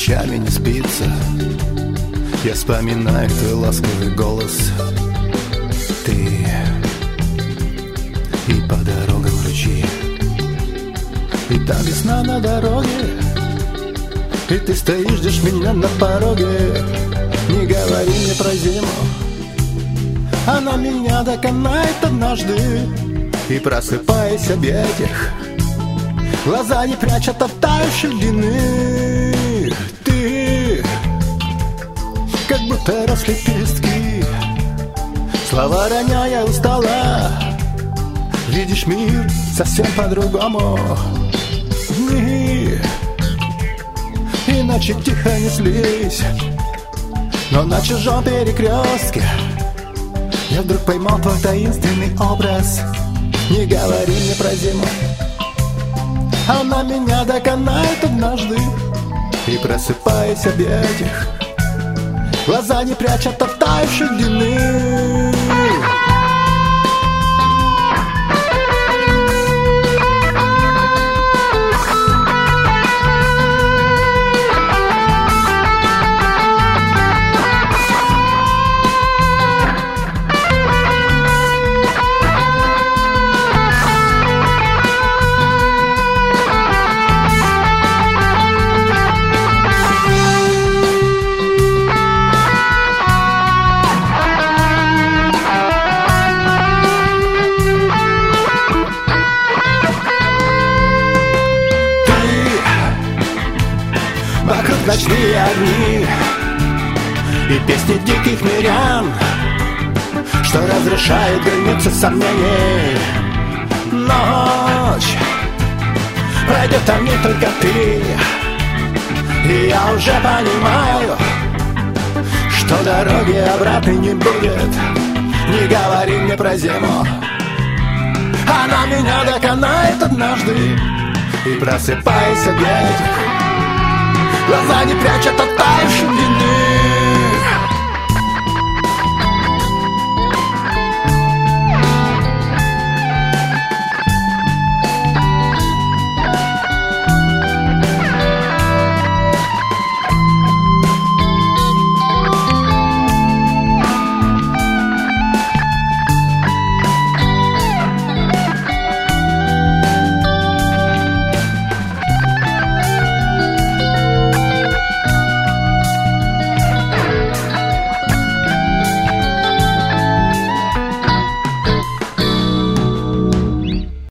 ночами не спится. Я вспоминаю твой ласковый голос. Ты и по дорогам ручьи, и там весна на дороге, и ты стоишь, ждешь меня на пороге. Не говори мне про зиму, она меня доконает однажды. И просыпаясь в объятиях, глаза не прячут от тающей длины. Ты как будто росли лепестки, слова роняя устала. Видишь мир совсем по-другому. Дни иначе тихо неслись, но на чужом перекрестке я вдруг поймал твой таинственный образ. Не говори мне про зиму, она меня доконает однажды. И просыпаясь в объятиях, глаза не прячут от тающей длины. Ночные огни и песни диких мирян, что разрешают границы сомнений. Ночь пройдет, а мне только ты. И я уже понимаю, что дороги обратной не будет. Не говори мне про зиму, она меня доконает однажды. И просыпаясь в объятиях, глаза не